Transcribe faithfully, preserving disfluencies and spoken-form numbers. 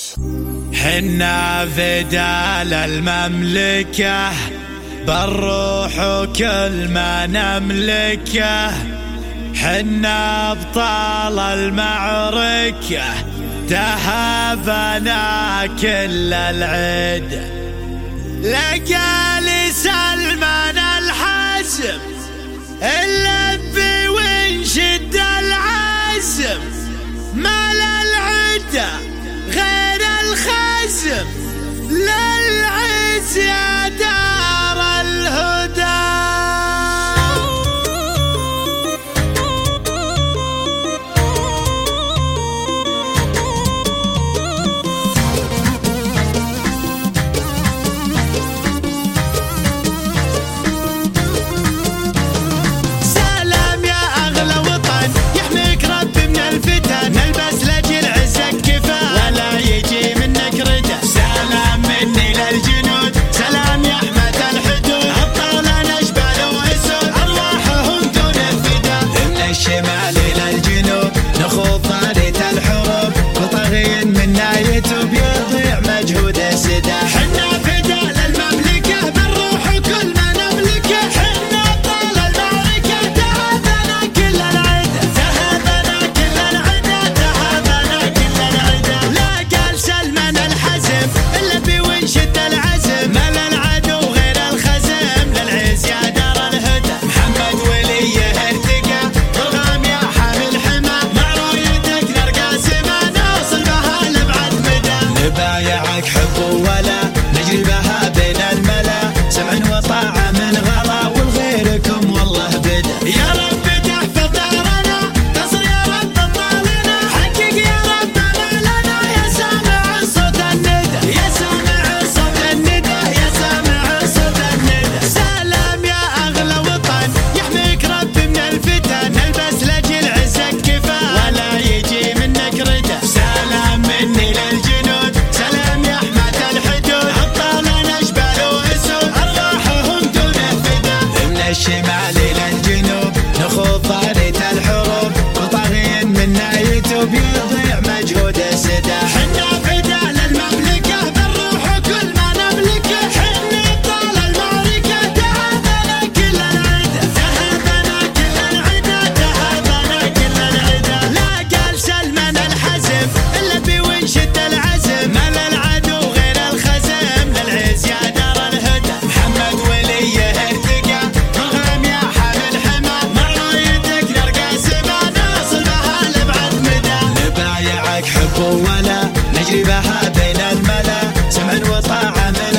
حنا فدال المملكة بالروح وكل ما نملكه، حنا ابطال المعركة تهابنا كل العد. لقى لسلمان الحزم اللبي وانشد العزم، ما للعدة غير الخزم للعز يا دار الهدى. بيضيع مجهود السدا، حنا فدال المملكة بالروح وكل ما نملكه، حنا ابطال المعركة تهابنا كل العدا، تهابنا كل العدا، تهابنا كل العدا. لا قال سلمان الحزم اللبي وانشد العزم، ما للعدو غير الخزم للعز يا دار الهدى. محمد وليه ارتقى ضرغام يا حامل حمى، مع رايتك نرقى سما نوصل بها لبعد مدى. نبايعك حب ولا نجري بها بين الملا، سمع وطاعة من غلا والغيركم والله بدا. يا رب تحفظ دارنا تصل يا رب الطالنا، حقق يا رب امالنا يا سامع صوت الندى، يا سامع صوت الندى، يا سامع صوت الندى. سلام يا اغلى وطن يحميك رب من الفتن، البس لاجل عزك كفاح ولا يجي منك ردا. سلام مني للجنود، سلام يا حماة الحدود، ابطالنا جبال واسود ارواحهم دون فدا. من الشمال الى الجنوب نخوض طارية الحروب، وطاغين منا يتوب يضيع مجهود السدا. حنا فدال المملكة بالروح وكل ما نملكه، حنا ابطال المعركة تهابنا كل العدا، تهابنا كل العدا، تهابنا كل العدا. لا قال سلمان الحزم اللبي وانشد العزم، ما للعدو غير الخزم للعز يا دار الهدى. محمد وليه ارتقى ضرغام يا حامل حمى، مع رايتك نرقى سما نوصل بها لبعد مدى. نبايعك حب ولا نجري بها بين الملا، سمع وطاعة من